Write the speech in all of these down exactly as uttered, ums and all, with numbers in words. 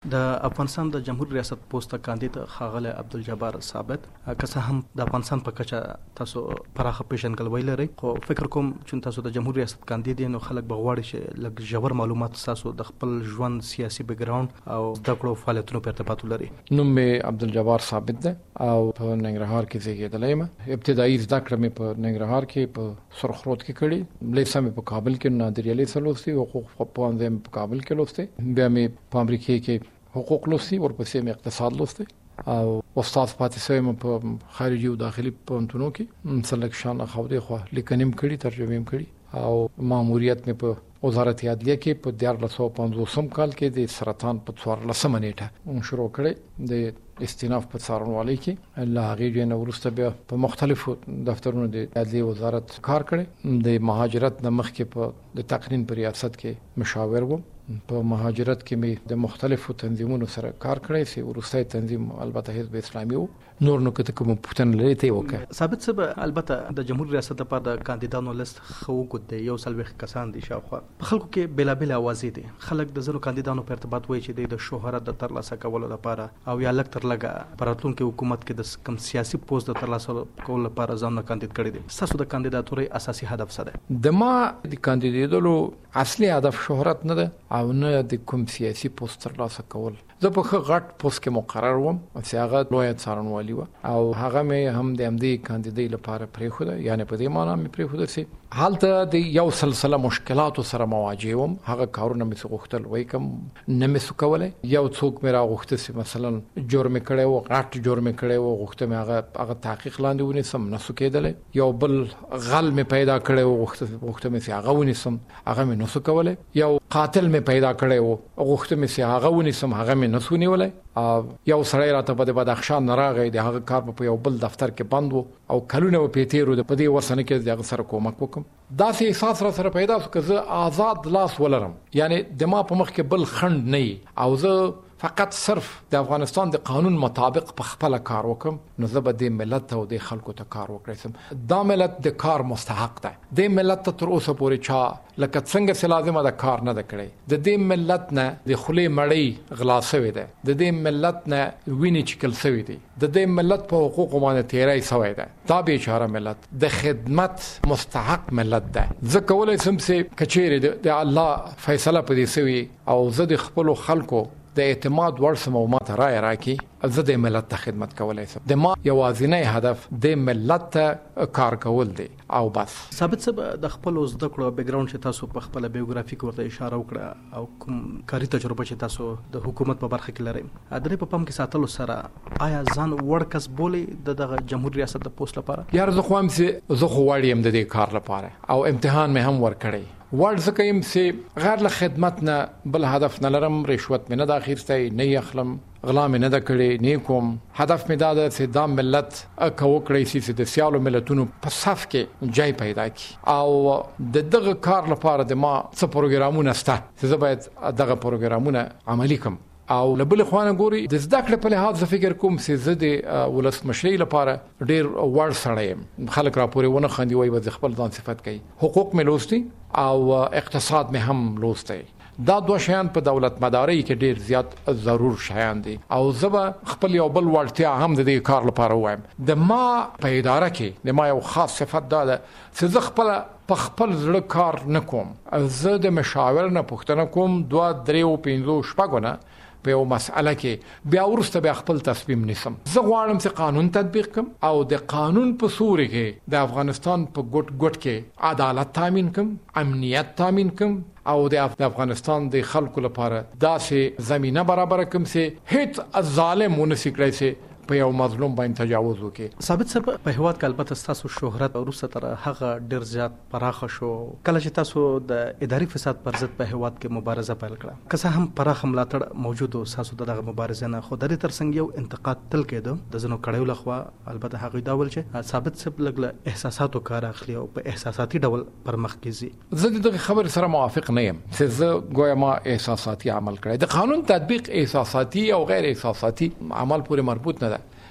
د افغانستان د جمهور ریاست پوسټ کاندید ښاغلی عبدالجبار ثابت که څه هم د افغانستان په کچه تاسو پراخه پیژندګلوي لرئ، خو فکر کوم چې تاسو د جمهور ریاست کاندید نو خلک به غواړي چې لږ ژور معلومات تاسو د خپل ژوند سیاسي بیک ګراوند او زده کړو فعالیتونو په ارتباط ولري. نوم مې عبدالجبار ثابت ده او په ننګرهار کې زیږېدلی یم. ابتدایي زده کړه مې په ننګرهار کې په سرخرود کې کړې، لیسه مې په کابل کې نادر علي سره لوستې، حقوق پوهنځی مې په کابل کې لوستې، بیا مې په امریکا کې حقوق لوستي، ورپسې مې اقتصاد لوستي او استاد پاتې شوی یم په خارجي او داخلي پوهنتونو کې. سلکشن خو خو لیکنیم کړي، ترجمه هم کړي او ماموریت مې په وزارت عدلیه کې په دیارلس سوه پنځوسم کال کې د سرطان په څوارلسمه نیټه شروع کړی د استیناف په څارنوالۍ کې. له هغې نه وروسته بیا په مختلفو دفترونو د عدلیې وزارت کار کړی. د مهاجرت نه مخکې په د تقنین په ریاست کې مشاور وم. په مهاجرت کې مې د مختلفو تنظیمونو سره کار کړی چې وروستی تنظیم البته حزب اسلامي و. نور نو کته کوم پوښتنه لري ته وکړه. ثابت صاحب، البته د جمهور ریاست لپاره د کاندیدانو لیست خو وګد دی، یو سلويخ کسان دي شاوخوا. په خلکو کې بلابل اوازې دي. خلک د زرو کاندیدانو په ارتباط وایي چې د شهرت د ترلاسه کولو لپاره او یا لک تر لګه پراتلونکو حکومت کې د کم سیاسي پوسټ د ترلاسه کولو لپاره ځان کاندید کړي دي. تاسو د کاندیداتوري اساسي هدف څه دی؟ د ما د کاندیدېدلو اصلي هدف شهرت نه ده او نه د کوم سیاسي پوسټ ترلاسه کول. زه په ښه غټ پوسټ کې مقرر وم چې هغه لویه څارنوالي وه او هغه مې هم د همدې کاندیدۍ لپاره پرېښوده، یعنې په دې معنا مې پرېښوده چې هلته د یو سلسله مشکلاتو سره مواجه وم. هغه کارونه مې څه غوښتل وایي کوم نه مې څه کولی. یو څوک مې راغوښته چې مثلا جرم مې کړی و، غټ جرم مې کړی و، غوښته مې هغه هغه تحقیق لاندې ونیسم، نه څه کېدلی. یو بل غل مې پیدا کړی و، غوښته مې چې هغه ونیسم، هغه مې نه څه کولی. یو قاتل مې پیدا کړی و، غوښته مې چې هغه ونیسم، هغه مې نه څه ونیولی. یو سړی راته په بدخشان نه راغی، د هغه کار په یو بل دفتر کې بند و او کلونه به پې تېر و، په دې وسنه کې د هغه سره کومک وکړم. داسې احساس را سره پیدا شو که زه آزاد لاس ولرم، یعنی د ما په مخ کې بل خنډ نه وي او زه فقط صرف د افغانستان د قانون مطابق په خپل کار وکم، نو زه به د ملت او د خلکو ته کار وکړم. دا ملت د کار مستحق ده. د ملت ته تر اوسه پورې چا لکه څنګه چې لازمه ده کار نه ده کړی. د دې ملت نه د خولې مړۍ غلا شوې ده، د دې ملت نه وینې چکل شوې دي، د دې ملت په حقوقو باندې تېری شوی ده. دا بیچاره ملت د خدمت مستحق ملت ده. زه کولی شم چې که چیرې د الله فیصله په دې شوي او زه د خپلو خلکو د اعتماد وړ سم او ماته رای راکړي، زه د ملت ته خدمت کولی شم. د ما یوازینی هدف د ملت ته کار کول دی او بس. ثابت صاحب، د خپل زده کړو بیک ګراوند چې تاسو په خپل بایوګرافي کې ورته اشاره وکړه او کوم کاري تجربه چې تاسو د حکومت په برخه کې لرئ، د دې په پام کې ساتلو سره آیا ځان وړ کس بولي د دغه جمهور ریاست د پوسټ لپاره؟ یار زه خو هم چې زه خو وړ یم د دې کار لپاره او امتحان مې هم ورکړی. وړ ځکه یم چې غیر له خدمت نه بل هدف نه لرم، رشوت مې نه د اخیستی، نه یې اخلم، غلا مې نه ده کړې، نه کوم. هدف مې دا ده چې دا ملت که وکړی شي چې د سیالو ملتونو په صف کې جای پیدا کړي او د دغه کار لپاره د ما څه پروګرامونه شته چې زه باید دغه پروګرامونه عملي کړم. او له بل خوانه ګوري د زده کړې په لحاظ زه فکر کوم چې زه د ولسمشرۍ لپاره ډېر وړ سړی یم. خلک راپورې ونه خندي، وایي به خپل ځان صفت کوي. حقوق مې لوستي او اقتصاد مې هم لوستی. دا دوه شیان په دولت مدارۍ کې ډېر زیات ضرور شیان دي او زه به خپل یو بل وړتیا هم د دې کار لپاره وایم. د ما په اداره کې د ما یو خاص صفت دا ده چې زه خپل په خپل زړه کار نه کوم. زه د مشاور نه پوښتنه کوم، دوه درې پنځه شپږ نه په یو مسئله کې، بیا وروسته بیا خپل تصمیم نیسم. زه غواړم چې قانون تطبیق کړم او د قانون په سوري کې د افغانستان په ګوټ ګوټ کې عدالت تامین کړم، امنیت تامین کړم او د افغانستان د خلکو لپاره داسې زمینه برابر کړم چې هیڅ ظالم ونشي کړی چې په یو مظلوم باندې تجاوز وکړي. ثابت صاحب، په هیواد کې البته تاسو شهرت وروسته تر هغه ډیر زیات پراخه شو کله چې تاسو د اداري فساد پر ضد په هیواد کې مبارزه پیل کړه. که څه هم پراخه ملاتړ موجود و تاسو دغه مبارزه نه، خو د دې ترڅنګ یو انتقاد تل کېده د ځینو کړیو لخوا. البته هغه دا ول چې ثابت صاحب لږ له احساساتو کار اخلي او په احساساتي ډول پر مخ کېږي. زه دغه خبر سره موافق نه یم چې زه ګویا ما احساساتي عمل کړی. د قانون تطبیق احساساتي او غیر احساساتي عمل پورې مربوط نه ده.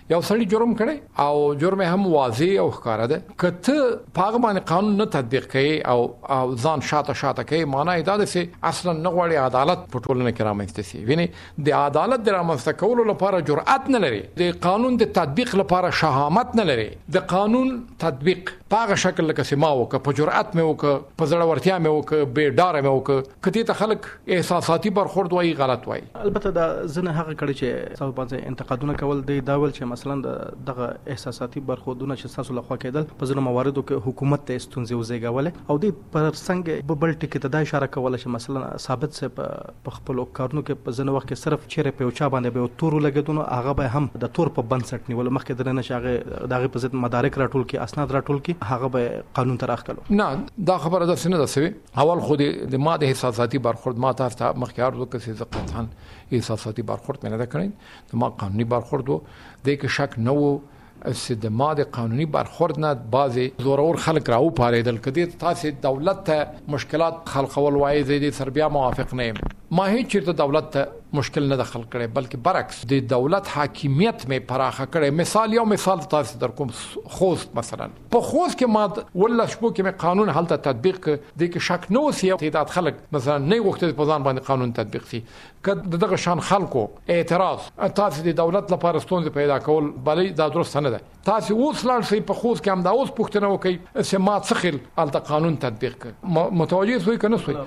یو سړی جرم کړي او جرم هم واضح او ښکاره ده کته پاغه باندې قانون نه تطبیق کوي او او ځان شاته شاته کوي معنی دا ده چې اصلا نه غواړي عدالت په ټولنه کې رامنځته شي ویني د عدالت د رامنځته کولو لپاره جرأت نه لري د قانون د تطبیق لپاره شهامت نه لري د قانون تطبیق پاغه شکل لکه سما وک په جرأت مې وک په زړه ورتیا مې وک به ډار مې وک کته ته خلک احساساتي برخورد وایي غلط وایي البته دا زنه هغه کړي چې تاسو باندې انتقادونه کول دی دا ول چې مثلا دغه احساساتي برخوردونه چې تاسو لخوا کېدل په ځینو مواردو کې حکومت ته ستونزې وزېږولې او د پر څنګه بل ټکی ته دا اشاره کوله چې مثلا ثابت سه په خپل کارونو کې په ځینو وخت کې صرف چیرې په اوچا باندې به تور لګیدونه هغه به هم د تور په بنسټ نیول مخکې درنه شاغه دغه په ضد مدارک راټول کې اسناد راټول کې هغه به قانون ته راخلو نه دا خبره ده سینه ده سوي اول خو د ماده احساساتي برخورد ما تاسو ته مخکې ارزو کې چې قطعا احساساتي برخورد مې نه کړی د ما قانوني برخورد وو د کې شک نه وو چې د ماده قانوني برخورد نه بعضي زورور خلک راو پاریدل کدي تاسو دولت ته مشکلات خلقول وایي زیدي سربیا موافق نه ما هیڅ چیرته دولت ته مشکل نه دخل کړي بلکې برعکس د دولت حاکمیت مې پراخه کړي مثال یو مثال تاسو در کوم خوست مثلا په خوست کې ما ولا شپو کې مې قانون حالت تطبیق د کې شک نه وسی تعداد خلک مثلا نه وخت په ځان باندې قانون تطبیق شي کله دغه شان خلکو اعتراض تاسو د دولت لپاره ستونزې پیدا کول بلې دا درست نه ده تاسو اوس لاړ شئ په خوست کې هم دا اوس پوښتنه وکړي چې ما څخل حالت قانون تطبیق کړ متوجه شوي کنه شوي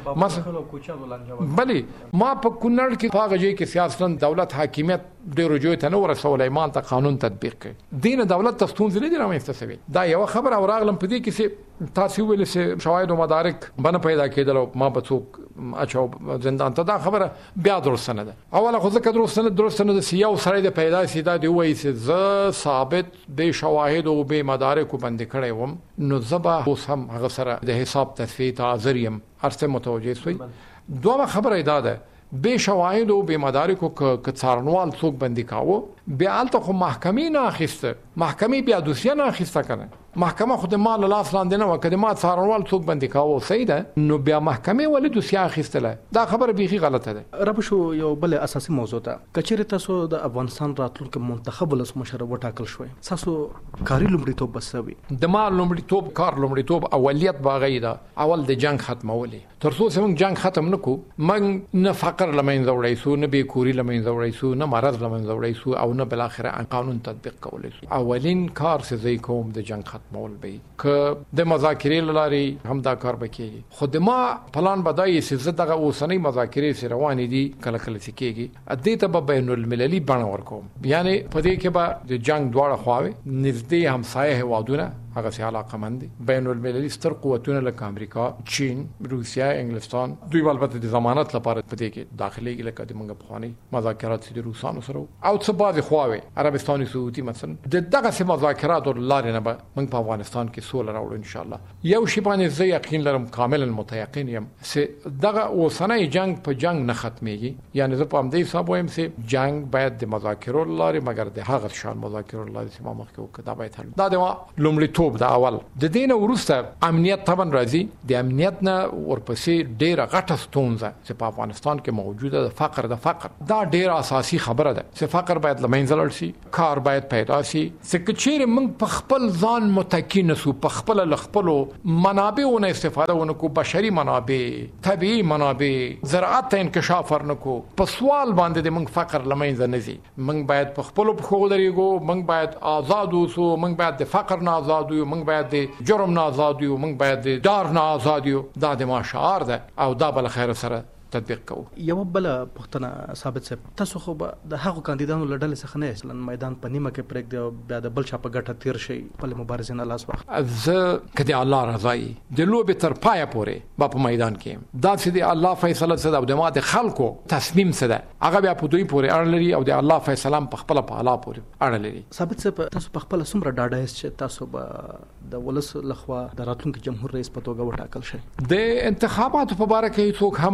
مثلا بلې ما په کونړ کې پاغه کې سیاستن دولت حاکمیت ډیرو جوړ ته نو رسول ایمان ته قانون تطبیق کړي دین دولت تستون زلي درامه استسوي دا یو خبر او راغلم په دې کې چې تاسو ویل چې شواهد او مدارک باندې پیدا کېدل ما په څوک اچو زندان ته دا خبره بیا درست نه ده اوله خو ځکه درست نه درست نه ده سیاو سره د پیدا سیدا دی وایي چې ز ثابت به شواهد او به مدارک باندې کړي وم نو زبا اوس هم هغه سره د حساب تثبیت حاضریم ارسته متوجه شوي دوه خبره ادا ده به شواهد او به مدارکو ک څارنوال څوک بندي کاوه بیا الته خو محکمې نه اخیسته محکمې بیا دوسیه نه اخیسته کنه محکمه خو د مال لاس لاندې نه وکړه ما څارنوال څوک بندي کاوه صحیح ده نو بیا محکمې ولې دوسیه اخیستله دا خبره بیخي غلطه ده رب شو یو بل اساسي موضوع ده کچېره تاسو د افغانستان راتلونکو منتخب ولس مشر وټاکل شوی تاسو کاری لومړیتوب بسوي د مال لومړیتوب کار لومړیتوب اولیت باغی ده اول د جنگ ختمولې تر څو چې موږ جنگ ختم نکو موږ نه فقر لمنځه وړای سو نه به کوري لمنځه وړای سو نه مرض لمنځه وړای سو او نه بل اخره قانون تطبیق کولای سو اولین کار چې زی کوم د جنگ مول به ک د مذاکرې لاري هم دا کار وکړي خو د ما پلان بدایي چې زه دغه اوسنۍ مذاکرې سره روان دي کله کله سکیږي ادې ته به بین المللي بڼه ورکوم یعنی په دې کې به د جنگ دواړه خواوي نږدې همسایه هوادونه هغه سي علاقه مند بین المللي ستر قوتونه لکه امریکا چین روسیا انګلستان دوی البته د ضمانت لپاره په دې کې داخلي لکه د منګ بخواني مذاکرات د روسانو سره او څه بعض خواوي عربستاني سعودي مثلا د دغه سي مذاکرات لارې نه به موږ په افغانستان کې سول راوړو ان شاء الله یو شی باندې زه یقین لرم کاملا متيقن یم چې دغه اوسنۍ جنگ په جنگ نه ختميږي یعنی زه په همدې حساب وایم چې جنگ باید د مذاکرو لارې مګر د هغه شان مذاکرو لارې چې ما مخکې وکړه دا باید حل دا د لومړي توپ دا اول د دین ورسته امنیت طبعا راځي د امنیت نه ورپسې ډیره غټه ستونزه چې په افغانستان کې موجوده ده فقر د فقر دا ډیره اساسي خبره ده چې فقر باید لمنځه لاړ شي کار باید پیدا شي چې چیرې موږ په خپل ځان متکی نسو په خپل لخپلو منابعونو استفاده ونکو بشري منابع طبيعي منابع زراعت ته انکشاف ورنکو په سوال باندې د موږ فقر لمنځه نزي موږ باید په خپل په خو درېګو موږ باید آزاد اوسو موږ باید د فقر نه آزاد یو موږ باید د جرم نه آزاد یو موږ باید د دار نه آزاد یو دا د ما شعار ده او دا بل خیر سره تطبیق کوو یو بل پښتنه ثابت صاحب تاسو خو د هغو کاندیدانو لړل څخه نه اصلا میدان په نیمه کې پرېږ دی بیا د بل چا په ګټه تیر شي په مبارزې نه لاس واخلي زه کدي الله رضای د لوبې تر پایه پورې په میدان کې دا چې د الله فیصله څه ده د ما د خلکو تصمیم څه ده هغه بیا په دوی پورې اړه لري او د الله فیصله په خپل په الله پورې اړه لري ثابت صاحب تاسو په خپل سمره ډاډه یاست چې تاسو به د ولس لخوا د راتلونکي جمهور رئیس په توګه وټاکل شي د انتخاباتو په اړه کې څوک هم نشي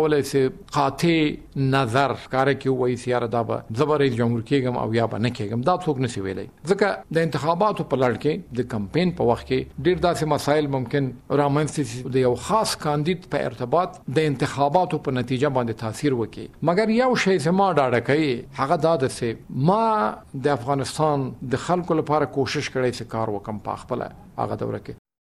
کولای سي قاطع نظر کار کې وایي سیاره دا به زبر جمهور کېږم او یا به نه کېږم، دا څوک نشي ویلای. ځکه د انتخاباتو په لړ کې د کمپاین په وخت کې ډیر داسې مسایل ممکن رامنځته د یو خاص کاندید په ارتباط د انتخاباتو په نتیجه باندې تاثیر وکړي. مګر یو شی چې ما ډاډه کوي هغه دا ده چې ما د افغانستان د خلکو لپاره کوشش کړی چې کار وکم په خپل هغه دوره کې.